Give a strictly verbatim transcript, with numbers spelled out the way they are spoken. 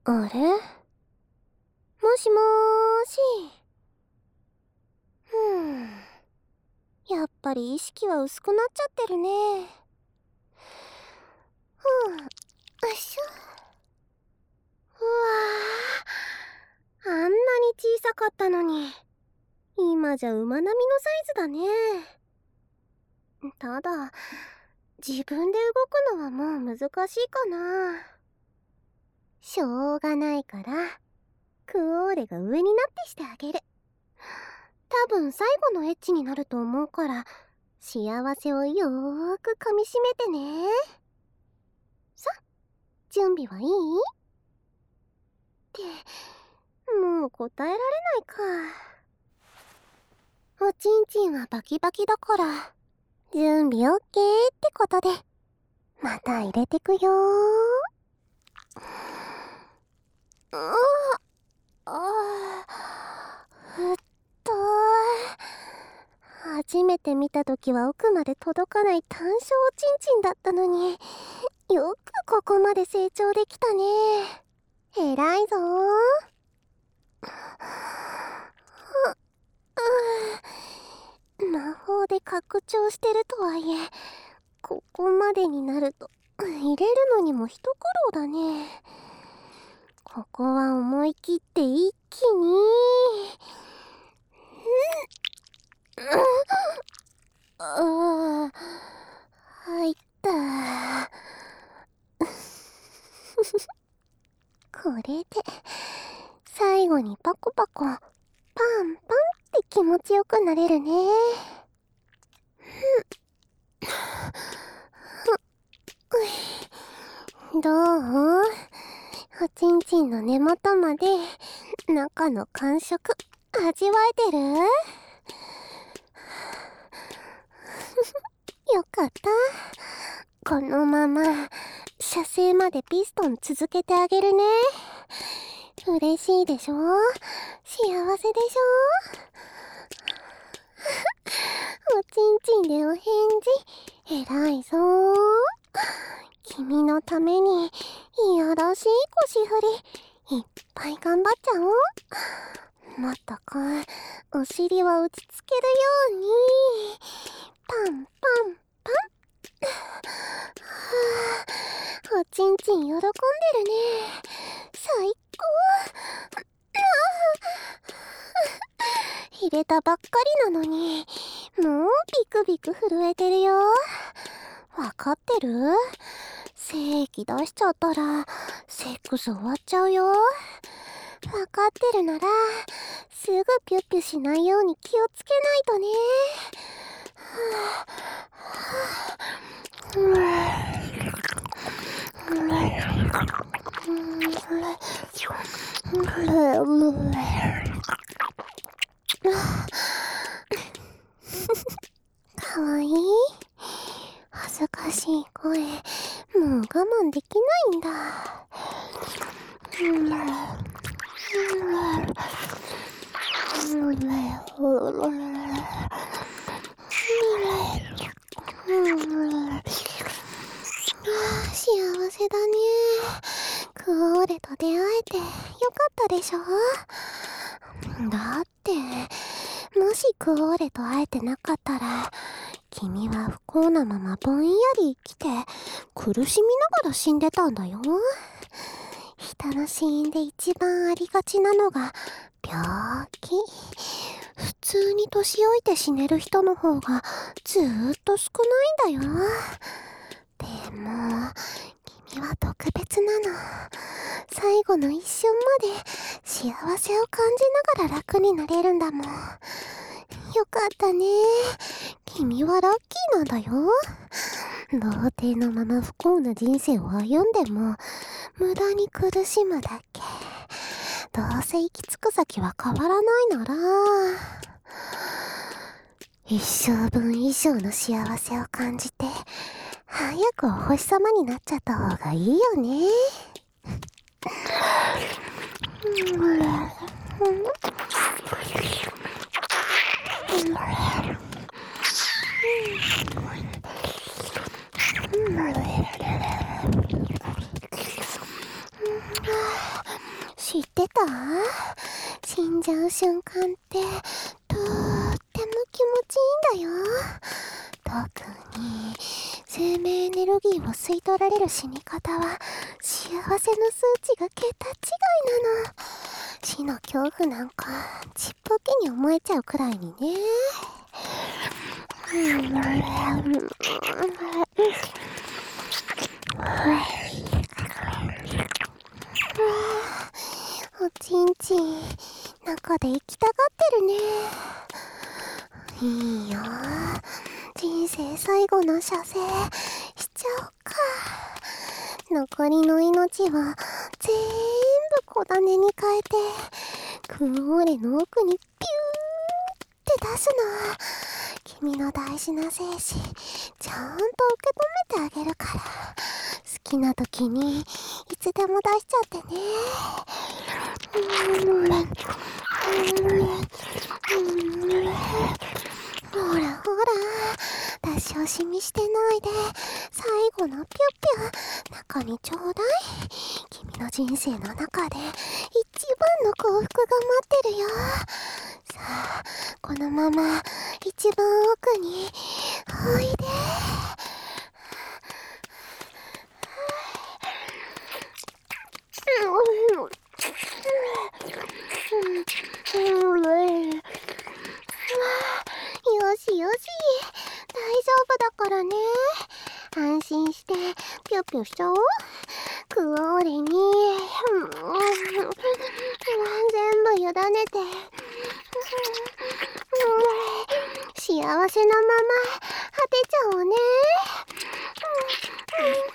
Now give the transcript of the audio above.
あれ？もしもーし。ふーん。やっぱり意識は薄くなっちゃってるね。ふん。よいしょ。うわー。あんなに小さかったのに、今じゃ馬並みのサイズだね。ただ、自分で動くのはもう難しいかな。しょうがないから、クオーレが上になってしてあげる。多分最後のエッチになると思うから、幸せをよーく噛みしめてね。さ、準備はいい？って、もう答えられないか。おちんちんはバキバキだから、準備オッケーってことで、また入れてくよー。うわっ、あー、ふっとー。初めて見た時は奥まで届かない単小おちんちんだったのに、よくここまで成長できたね。偉いぞー。魔法で拡張してるとはいえ、ここまでになると入れるのにも一苦労だね。ここは思い切って一気に。ああ、入った。これで最後にパコパコパンパンって気持ちよくなれるね。どう？おちんちんの根元まで中の感触味わえてる？よかった。このまま射精までピストン続けてあげるね。嬉しいでしょ？幸せでしょ？おちんちんでお返事偉いぞー。君のためにいやらしい腰振りいっぱい頑張っちゃおう。まったくお尻は打ちつけるようにパンパンパン。おちんちん喜んでるね。最高。入れたばっかりなのにもうビクビク震えてるよ。わかってる？精液出しちゃったらセックス終わっちゃうよ。わかってるならすぐピュッピュしないように気をつけないとね。かわいい？恥ずかしい声、もう我慢できないんだ。幸せだね。クオーレと出会えてよかったでしょ？だってもしクオーレと会えてなかったら君は不幸なままぼんやり生きて苦しみながら死んでたんだよ。人の死因で一番ありがちなのが病気。普通に年老いて死ねる人の方がずーっと少ないんだよ。でも君は特別なの。最後の一瞬まで幸せを感じながら楽になれるんだもん。よかったね。君はラッキーなんだよ。童貞のまま不幸な人生を歩んでも無駄に苦しむだけ。どうせ行き着く先は変わらないなら一生分以上の幸せを感じて早くお星様になっちゃった方がいいよね。 死んじゃう瞬間ってとっても気持ちいいんだよ。特に生命エネルギーを吸い取られる死に方は幸せの数値が桁違いなの。死の恐怖なんかちっぽけに思えちゃうくらいにね。おちんちん中で行きたがってるね。いいよ、人生最後の射精しちゃおうか。残りの命は全部小種に変えてクオーレの奥にピューって出すの。君の大事な精子ちゃんと受け止めてあげるから、好きな時にいつでも出しちゃってね。ほらほら、出し惜しみしてないで最後のピュッピュ中にちょうだい。君の人生の中で一番の幸福が待ってるよ。さあ、このまま一番奥においで。よしよし、大丈夫だからね。安心してピュピュしちゃおう。クオーレに全部委ねて幸せのまま果てちゃおうね。